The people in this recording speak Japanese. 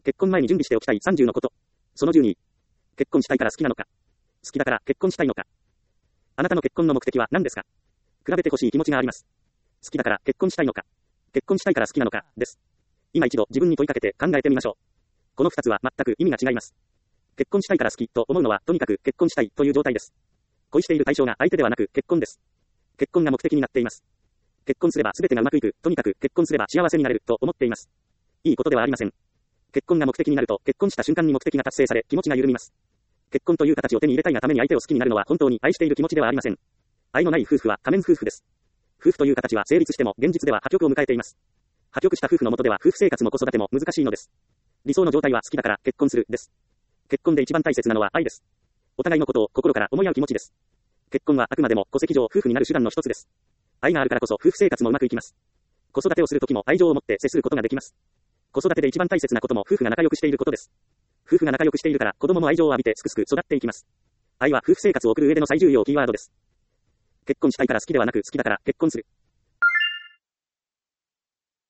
結婚前に準備しておきたい30のこと。その12。結婚したいから好きなのか。好きだから結婚したいのか。あなたの結婚の目的は何ですか。比べてほしい気持ちがあります。好きだから結婚したいのか。結婚したいから好きなのか、です。今一度自分に問いかけて考えてみましょう。この2つは全く意味が違います。結婚したいから好きと思うのはとにかく結婚したいという状態です。恋している対象が相手ではなく結婚です。結婚が目的になっています。結婚すれば全てがうまくいく、とにかく結婚すれば幸せになれると思っています。いいことではありません。結婚が目的になると結婚した瞬間に目的が達成され気持ちが緩みます。結婚という形を手に入れたいがために相手を好きになるのは本当に愛している気持ちではありません。愛のない夫婦は仮面夫婦です。夫婦という形は成立しても現実では破局を迎えています。破局した夫婦の下では夫婦生活も子育ても難しいのです。理想の状態は好きだから結婚するです。結婚で一番大切なのは愛です。お互いのことを心から思い合う気持ちです。結婚はあくまでも戸籍上夫婦になる手段の一つです。愛があるからこそ夫婦生活もうまくいきます。子育てをするときも愛情を持って接することができます。子育てで一番大切なことも夫婦が仲良くしていることです。夫婦が仲良くしているから子供も愛情を浴びてすくすく育っていきます。愛は夫婦生活を送る上での最重要キーワードです。結婚したいから好きではなく好きだから結婚する。